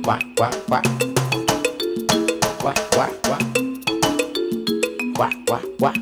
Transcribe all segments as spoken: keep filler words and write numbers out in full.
Wah, wah, wah. Wah, wah, wah. Wah, wah, wah.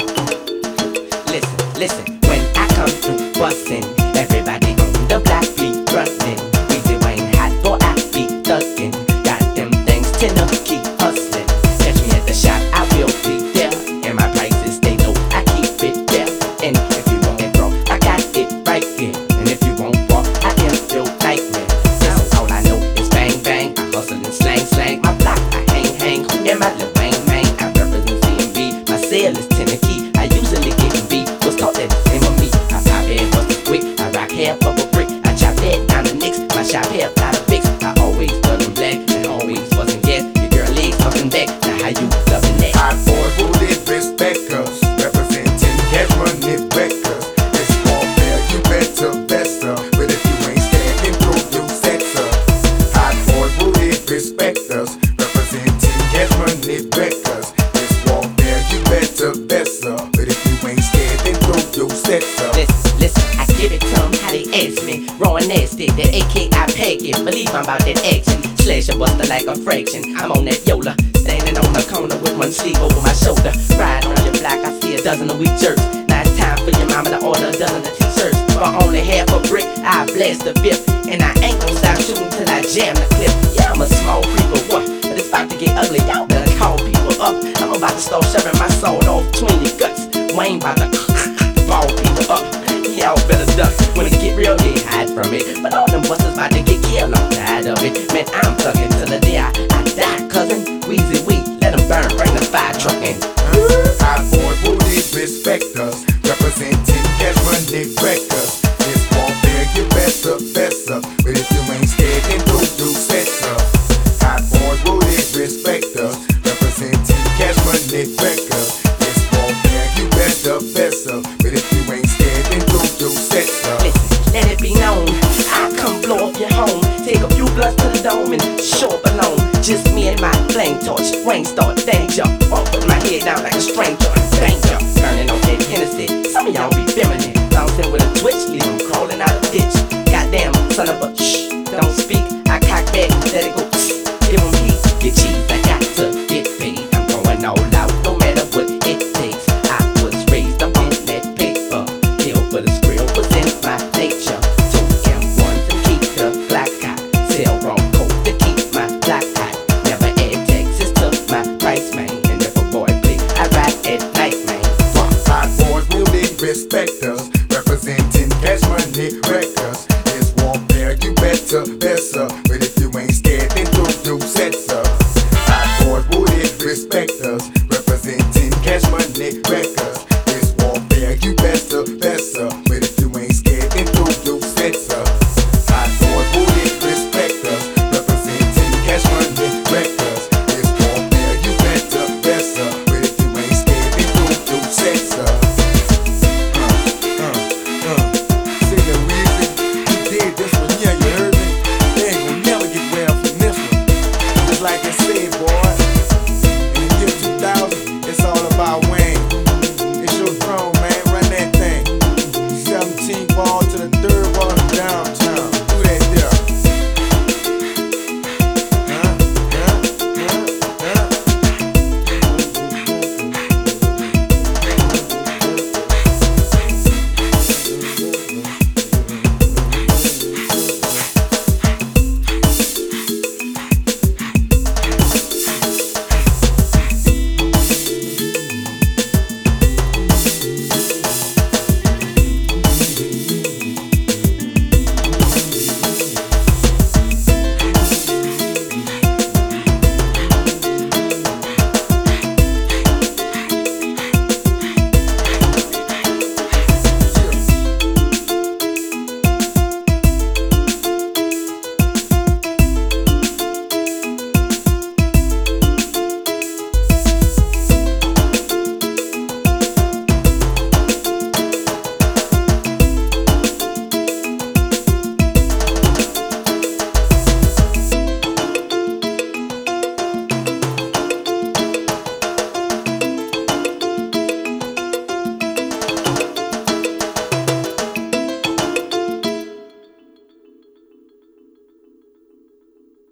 Listen, listen, when I come through bustin', everybody on the block be thrustin'. Weezy Wayne hot or I be thuggin'. Got them things to know, keep hustlin'. Catch me at the shop, I will be there. And my prices stay low, I keep it there. And if you want it raw, I got it right here. And if you want raw, I am your nightmare. Listen, all I know is bang bang, I hustle and slang slang. My block, I hang hang, and my Lil Wayne man, I represent C M B. My sale is ten a key, I usually get in B. Was taught that the same of me. I pop head, bust it quick, I rock half of a brick. I chop that down the nicks, my shop half out of fix. I always love them black, and always wasn't gas. Your girl legs talking back, now how you loving that? Hot boys who live respect us, representing cash money records. It's warfare, you better best up. But if you ain't scared, then prove you sex up. Hot boys who live respect us, representing cash money records. It's warfare, you better best up. But if you ain't scared, then prove you sex up. Listen, listen, I give it to them how they ask me. Raw and nasty, that A K I pack it. Believe I'm about that action. Slash a buster like a fraction. I'm on that Yola, standing on the corner with one sleeve over my shoulder. Ride on your block, I see a dozen of weak jerks. Now it's time for your mama to order a dozen of t-shirts. For only half a brick, I blast the fifth. And I ain't gon' stop shooting till I jam the clip. Yeah, I'm a small creeper, what? But it's about to get ugly, y'all better call people up. I'm about to start shoving my soul off between your guts. Wayne about to ball people up. Y'all better duck. When it get real, they hide from it. But all them busters about to get killed, I'm tired of it. Man, I'm thuggin' till the day I, I die, cousin. Weezy we, let them burn, bring the fire truck in. Hot boys who live respect us, representing cash money records. It's warfare, you better best up. But if you ain't scared, then prove you sex up. Hot boys who live respect us, representing cash money records. It's warfare, you better best up. But if you ain't scared, then prove you sex up. Listen, let it be known, I come blow up your home. Take a few blunts to the dome and show up alone. Just me and my flame torch, Wayne start danger. Walk with my head down like a stranger. Danger, burning on that Hennessy. Some of y'all be feminine, bouncing with a twitch, leave them crawling out of ditch. Goddamn, son of a shh, don't speak. I cock back, let it go. Give them heat, get cheese. I got to get paid. I'm going all out, no matter what it takes. I was raised up on that paper. Kill for the skrill was in my nature. Two M one to keep the black hot. Sell wrong coat to keep my black hot. Never add taxes to my price, man. And if a boy play, I ride at night, man. Hot boys will live respect us, representing cash money records. It's warfare, you better best up.